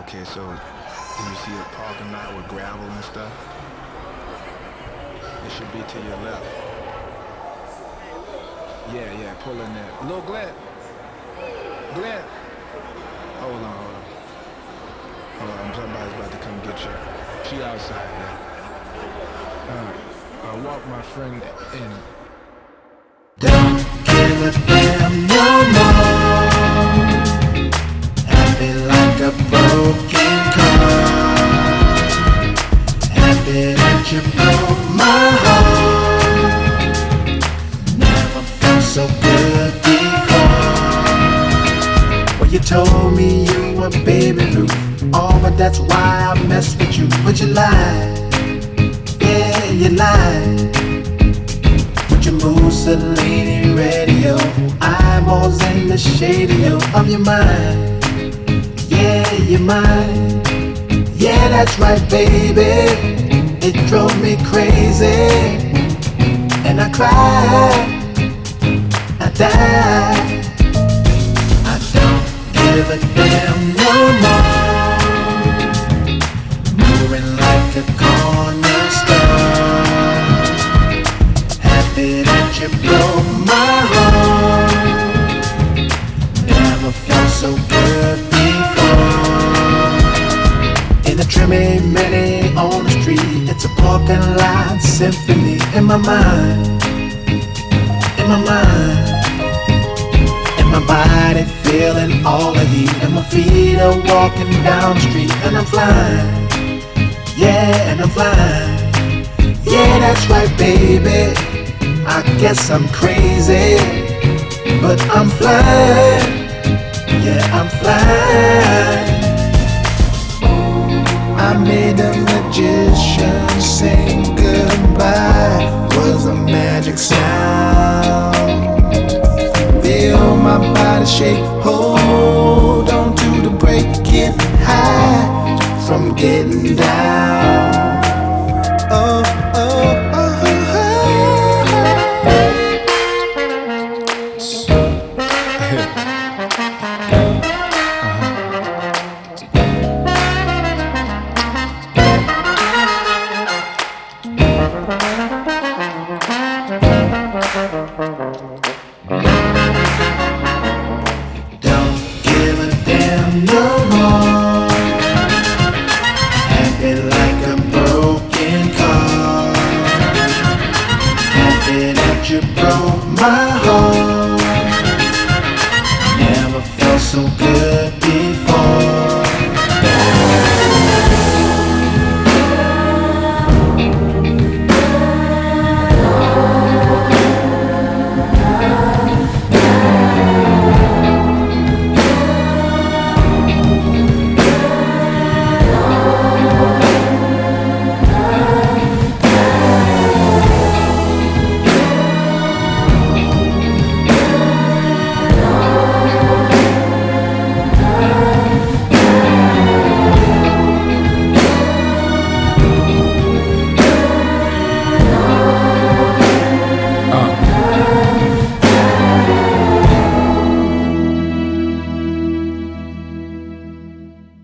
Okay, so do you see a parking lot with gravel and stuff? It should be to your left. Yeah, yeah, pull in there. Little Glenn. Glenn. Hold on, hold on. Hold on, somebody's about to come get you. She outside, yeah. I'll walk my friend in. Don't give a damn no more. Happy like a broken car. Happy that you broke my heart. Never felt so good before. Well, you told me you were Baby Ruth. Oh, but that's why I messed with you. But you lied. Yeah, you lied. Your Mussolini radio, eyeballs in the shade of your mind. Yeah, your mind. Yeah, that's right, baby. It drove me crazy, and I cried, I died. I don't give a damn no more. Moving like a corner store. That you broke my heart. Never felt so good before. In a trimmy mini on the street, it's a parking lot symphony in my mind. In my mind. In my body feeling all the heat, and my feet are walking down the street, and I'm flying. Yeah, and I'm flying. Yeah, that's right, baby. I guess I'm crazy, but I'm flying. Yeah, I'm flying. I made a magician sing goodbye. Was a magic sound. Feel my body shake